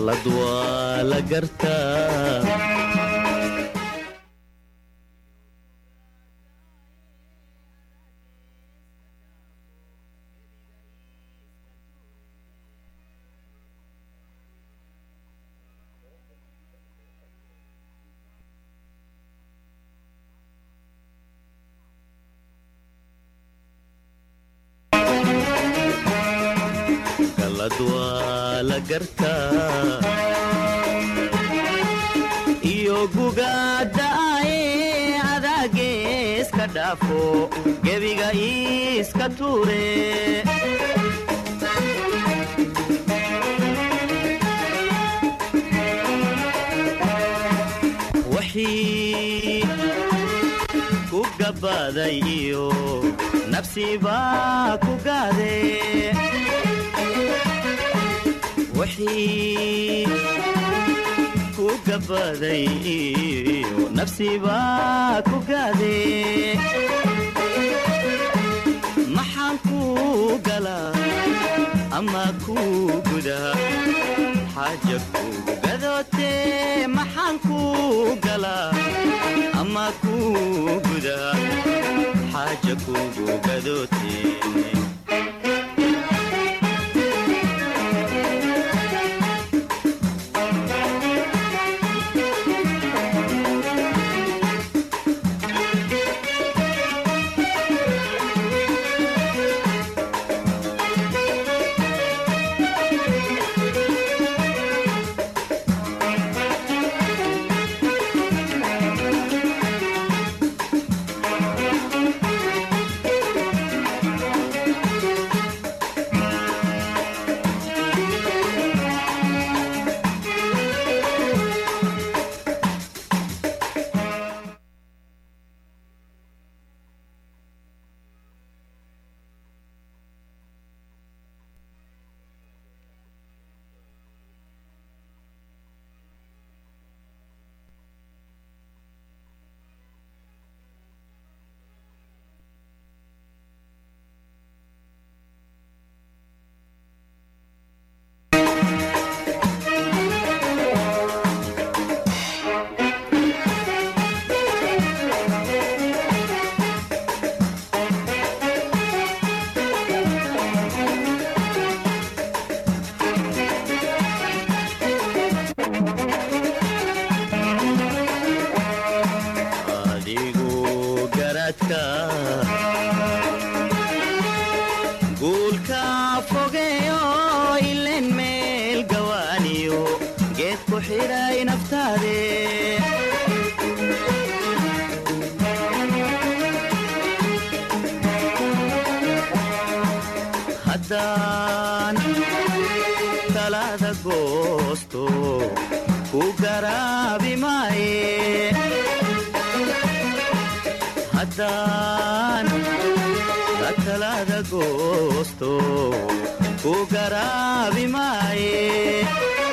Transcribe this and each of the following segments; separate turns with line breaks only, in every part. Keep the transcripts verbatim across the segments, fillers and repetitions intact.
gallad waa la gartaa la gartaa iyo gugaadaaye adaageeska dhaafo gebiga iiska tuure wixii ku gabbaaday iyo nafsibaa ku gaade wixii ku gabbaaday iyo nafsibaa ku gaade maxaan ku galaa ama ku gudaa xaaja kugu gadootee maxaan ku galaa ama ku gudaa xaaja kugu gadootee haddaan talaada goosto ku garaabi maaye haddaan talaada goosto ku garaabi maaye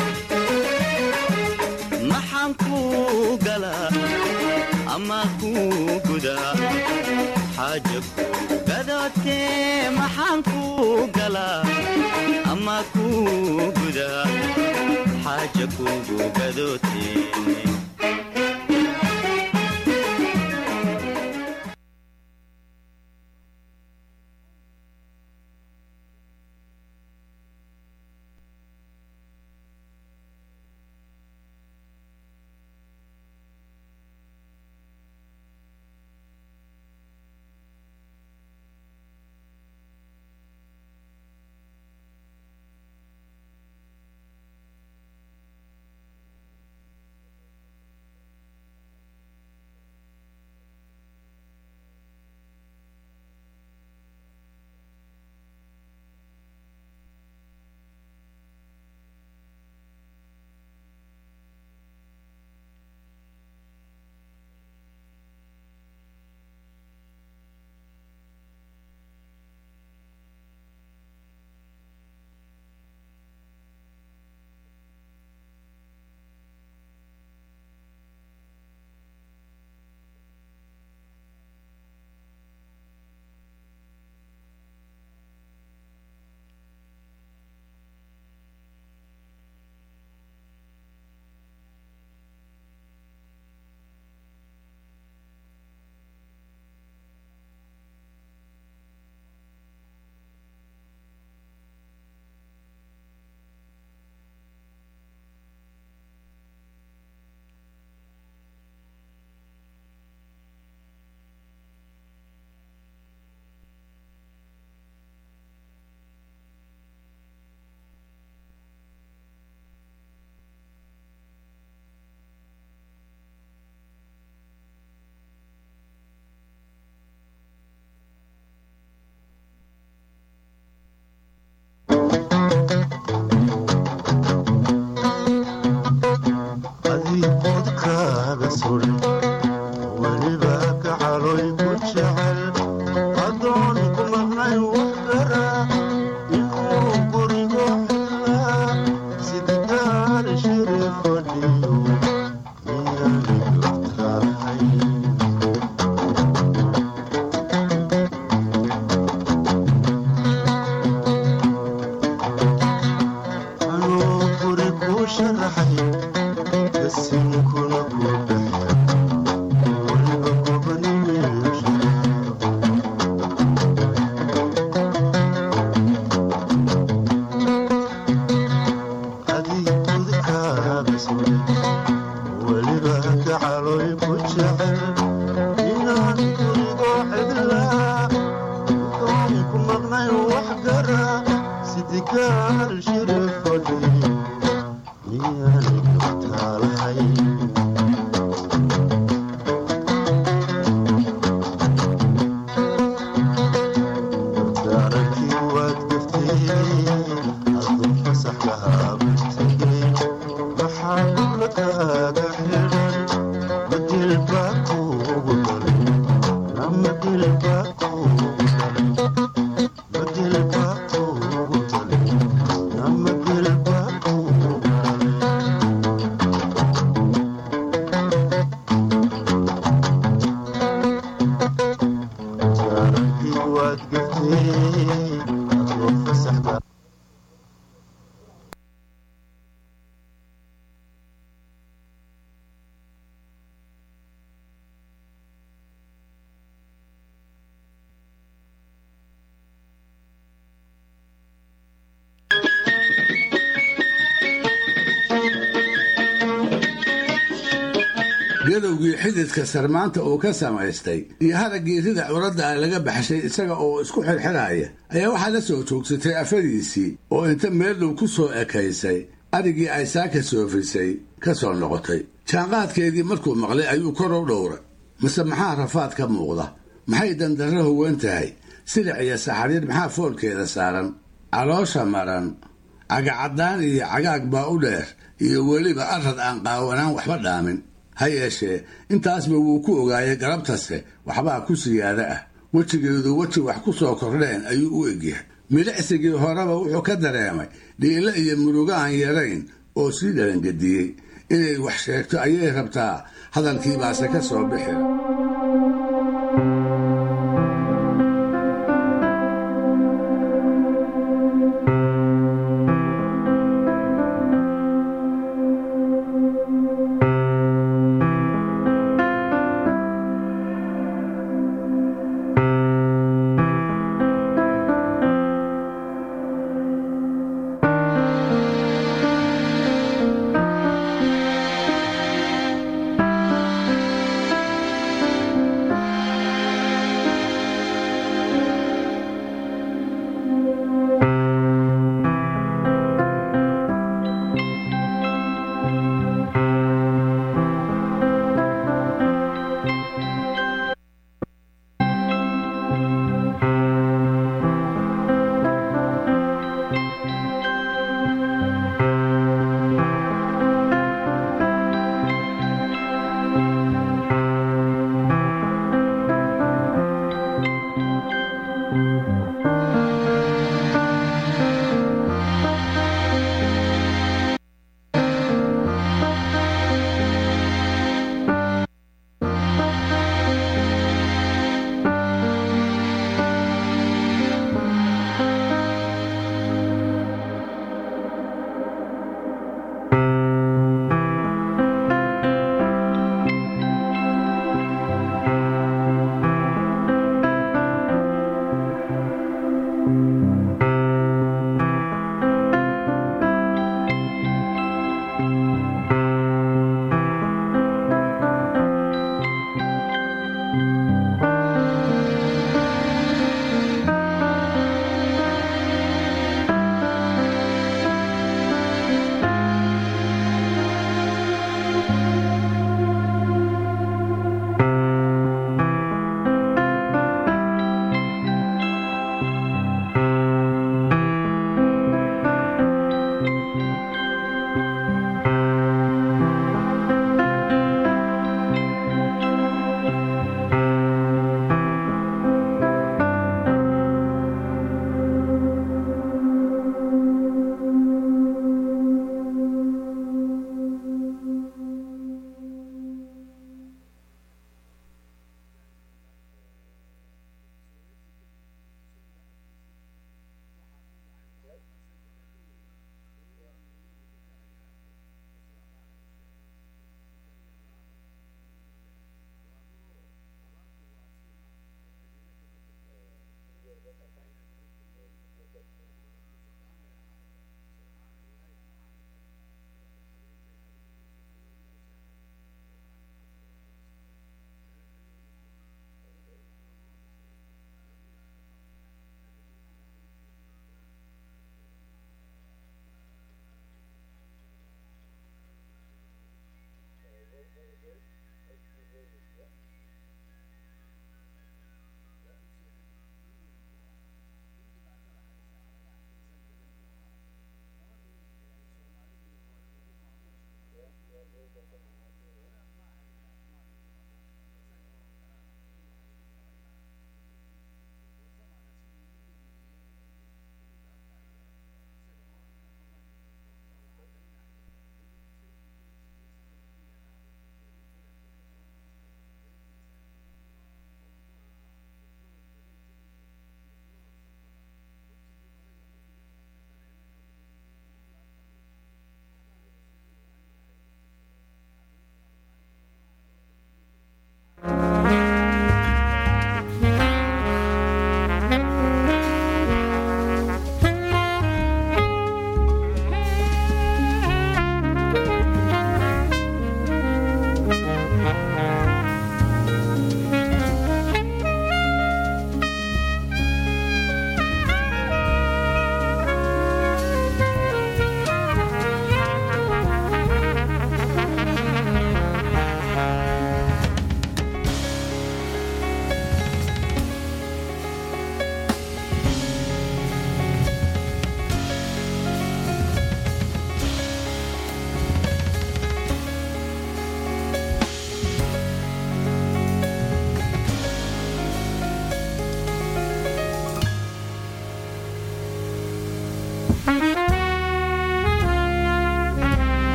maxaan ku galaa ama ku gudaa xaaja kugu gadootee maxaan ku galaa ama ku gudaa xaaja kugu gadootee
gadowgii xididka sarmaanta uu ka samaystay iyo haraggii rida curadda ah laga baxshay isaga oo isku xirxiraya ayaa waxaa la soo joogsatay afadiisii oo inta meel dhow ku soo ekaysay arigii ay saaka soofisay ka soo noqotay jaanqaadkeedii markuu maqlay ayuu kor u dhowray mase maxaa rafaad ka muuqda maxay dandarro howan tahay silic iyo saxariir maxaa foolkeeda saaran caloosha maran cagacaddaan iyo cagaag baa u dheer iyo weliba arrad aan qaawanaan waxba dhaamin ha yeeshee intaasba wuu ku ogaayay galabtase waxbaa ku siyaada ah wejigeedu weji wax ku soo kordheen ayuu u egyahay milicsigii horeba wuxuu ka dareemay dhiilo iyo murugo aan yarayn oo sii dhalangediyey inay wax sheegto ayay rabtaa hadalkii baase ka soo bixi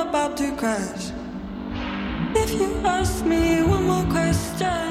about to crash. If you ask me one more question,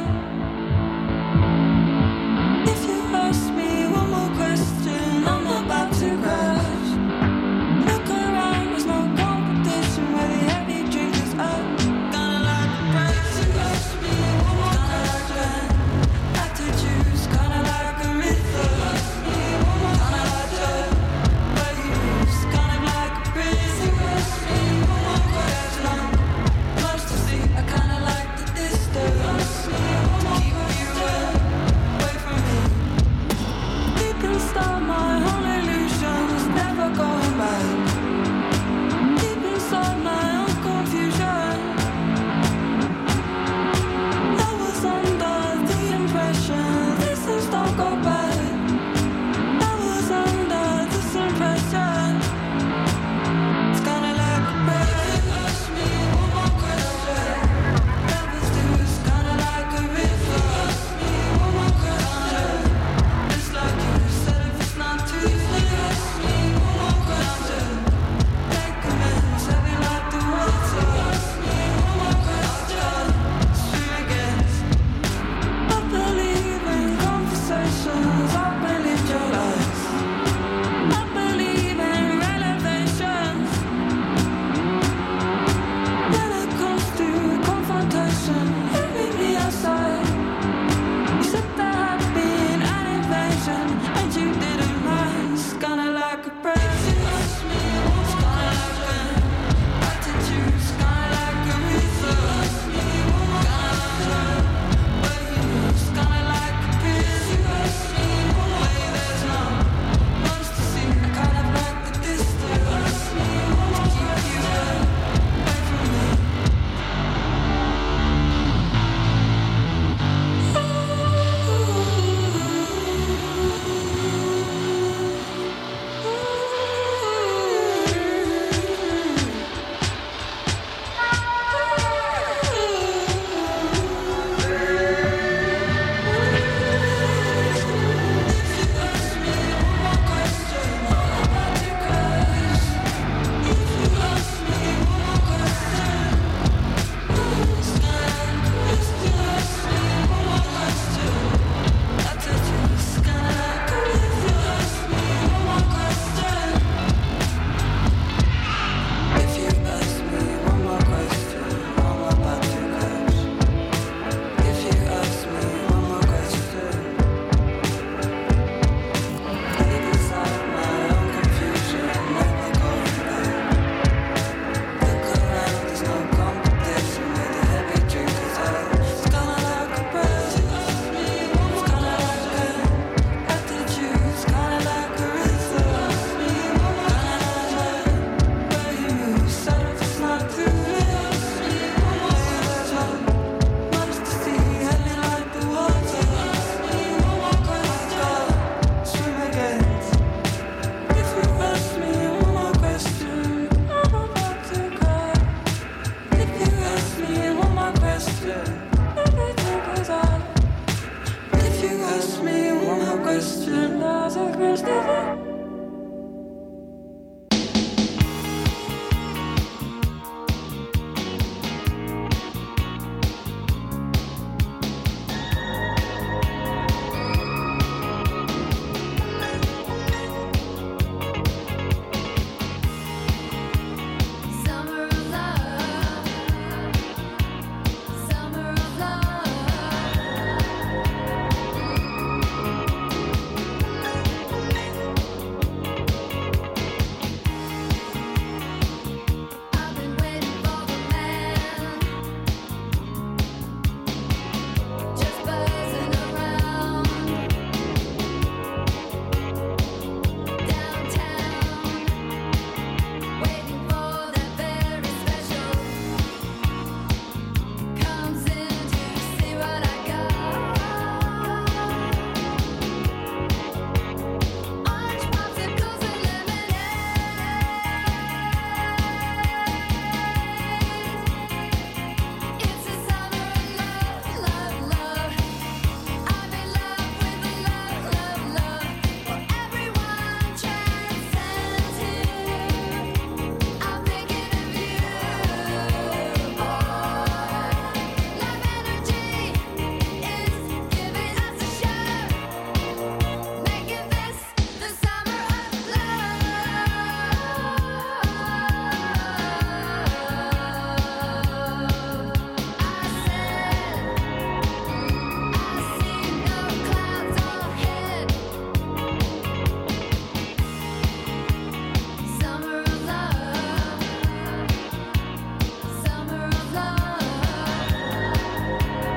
if you ask me one more question, I'm about to crash. Look around, there's no competition where the heavy drinkers are. Gonna like the price. If you ask me one more question, had to choose, kinda like a rhythm. Kinda like the way you move, kind of like a breeze. If you ask me one more question, much to see, I kinda like the distance. To keep you away from me. Deep inside my whole illusions, never going back. Deep inside my own confusion, I was under the impression these things don't go back. I was under this impression. It's kinda like a break. Ask me one more question. Lovers do, it's kinda like a river. Ask me one more question. It's like you said, if it's not too late. Ask me one more question. Take amends, heavy like the water. Ask me one more question. Swim against. I believe in conversations, I believe your lies. I believe in renovations. When it comes to confrontation, you meet me outside. You said there had been an invasion, and you didn't mind. It's kinda like a break. If you ask me, it's kinda like an attitude. It's kinda like a rhythm. Ask me, kinda like the way you move. It's kinda like a breeze. If you ask me, way there's not much to see. I kind of like the distance. Ask me, to keep you away from me. If you ask me one more question, there's a question.